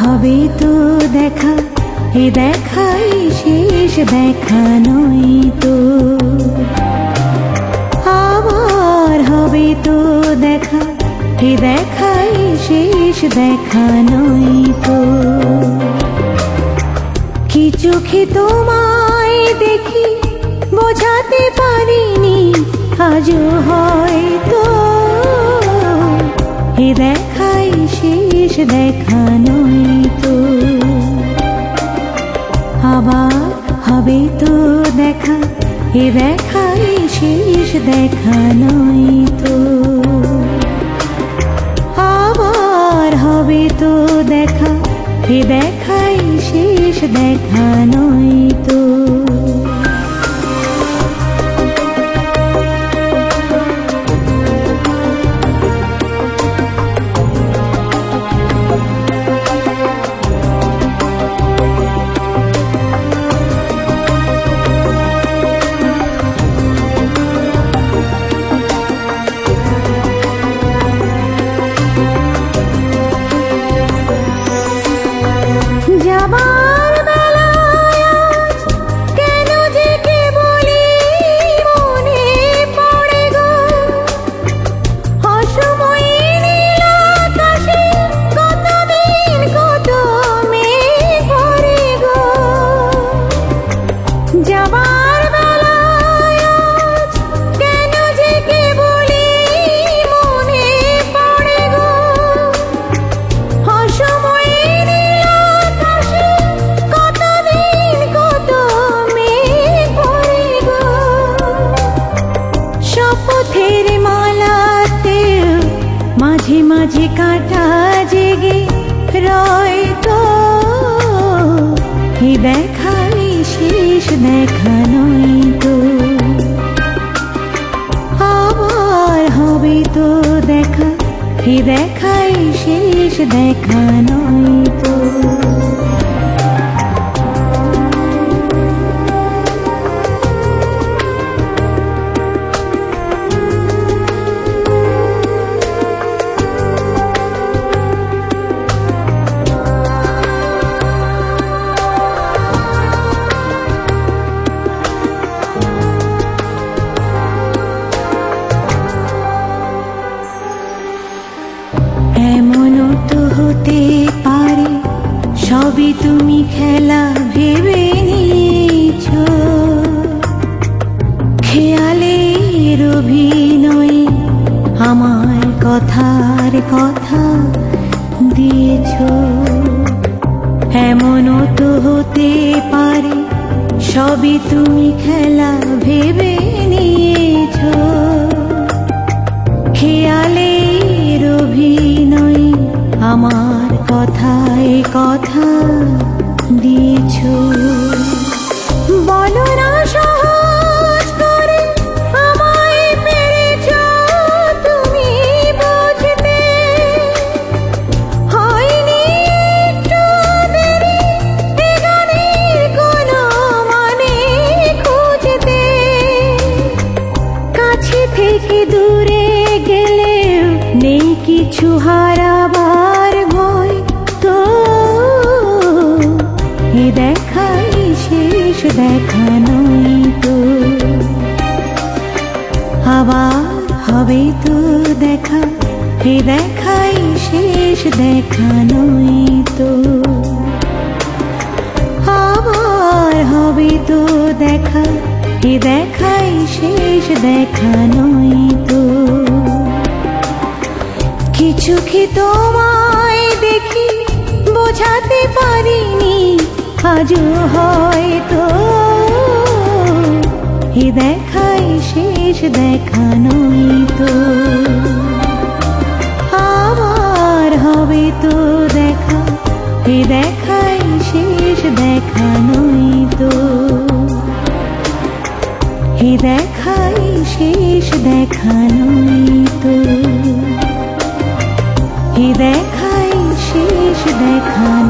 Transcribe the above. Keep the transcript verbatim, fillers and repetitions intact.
হবে তো দেখা, এ দেখাই শেষ দেখা নয় তো। আবার হবে তো দেখা, এ দেখাই শেষ দেখা নয় তো। কি চোখে তোমায় দেখি বোঝাতে পারিনি আজও হয়তো, এ দেখাই শেষ দেখা নয় তো। আবার হবে তো দেখা, এ দেখাই শেষ দেখা নয় তো। আবার হবে তো দেখা, এ দেখাই শেষ দেখা নয় তো। যাবার বেলায় আজ কেন যে কে বলি মনে পড়ে গো, অসময়ে নীল আকাশে কতদিন কত মেঘ পড়ে গো। যাবার বেলায় আজ কেন যে কে বলি মনে পড়ে গো, অসময়ে শপথের মালাতে মাঝে মাঝে কাঁটা জেগে রয় তো, এ দেখাই শেষ দেখা নয় তো। আবার হবে তো দেখা, এ দেখাই শেষ দেখা নয় তো। এমনও তো হতে পারে সবই তুমি খেলা ভেবে নিয়েছো, খেয়ালের অভিনয়ে আমার কথার কথা দিয়েছো। এমনও তো হতে পারে সবই তুমি খেলা ভেবে নিয়েছো, খেয়ালের অভিনয়ে আমার কথায় কথা দিয়েছো। বলো না সহজ করে আমায় পেরেছো তুমি বুঝতে, হয়নি একটু দেরি এ গানের কোনো মানে খুঁজতে। কাছে থেকে দূরে গেলেও নেই কিছু হারাবার ভয় তো, এ দেখাই শেষ দেখা নয় তো। আবার হবে তো দেখা, এ দেখাই শেষ দেখা নয় তো। আবার হবে তো দেখা, এ দেখাই শেষ দেখা নয় তো। কিছু কি তোমায় দেখি বোঝাতে পারিনি আজও হয়তো, এ দেখাই শেষ দেখা নয় তো। আবার হবে তো দেখা, এ দেখাই শেষ দেখা নয় তো। এ দেখাই শেষ দেখা নয় তো। এ দেখাই শেষ দেখা